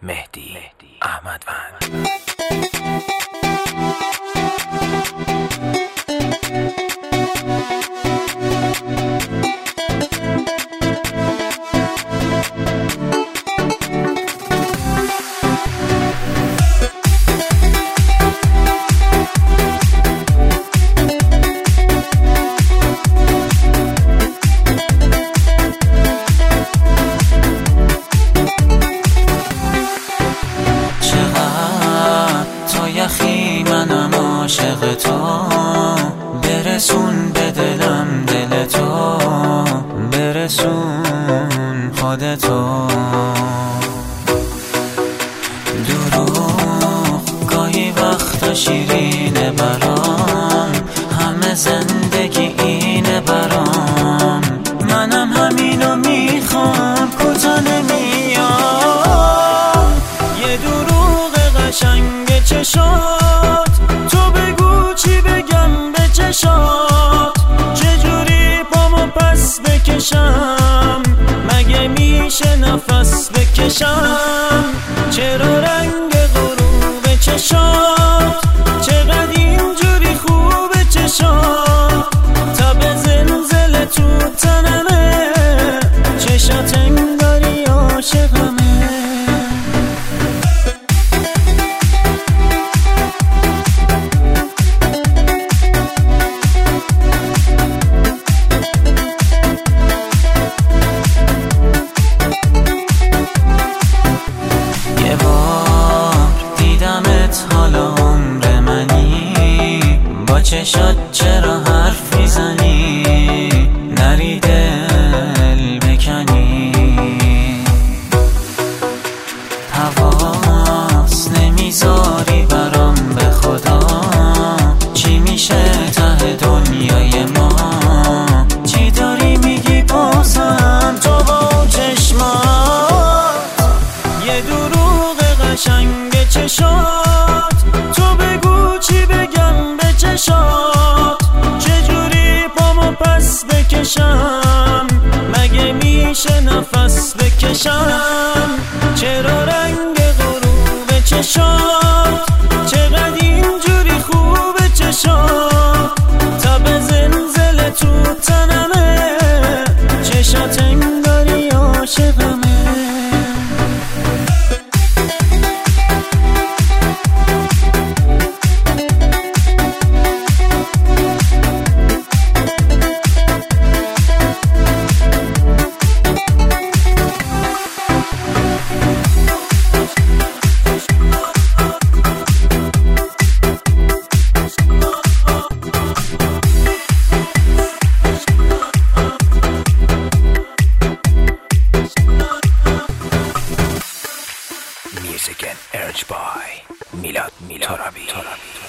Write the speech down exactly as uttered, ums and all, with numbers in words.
مهدی احمدوند. منم عاشق تو، برسون به دلم دل تو، برسون خودتو. دروغ گاهی وقتا شیرینه برام، همه زندگی اینه برام. منم همینو میخوام، کجا نمیام. یه دروغ قشنگ چشات، تو بگو چی بگم به چشات. چجوری پامو پس بکشم، مگه میشه نفس بکشم. چرا رنگ غروب چشات، چقدر اینجوری خوبه چشات. تب زلزله تو تنمه، چشات انگاری عاشقمه. حالا عمر منی، با چشات چرا حرف میزنی؟ نری دل بکنی. حواس نمیذاری برام به خدا، چی میشه ته دنیای ما؟ چی داری میگی بازم تو با چشمات؟ یه دروغ قشنگ چشات، تو بگو چی بگم به چشات. چجوری پامو پس بکشم، مگه میشه نفس بکشم. چرا رنگ غروب چشات، چقدر اینجوری خوبه چشات. تب زلزله تو تنمه، چشات انگاری عاشقمه. Music and urged by Milad Milad Torabi.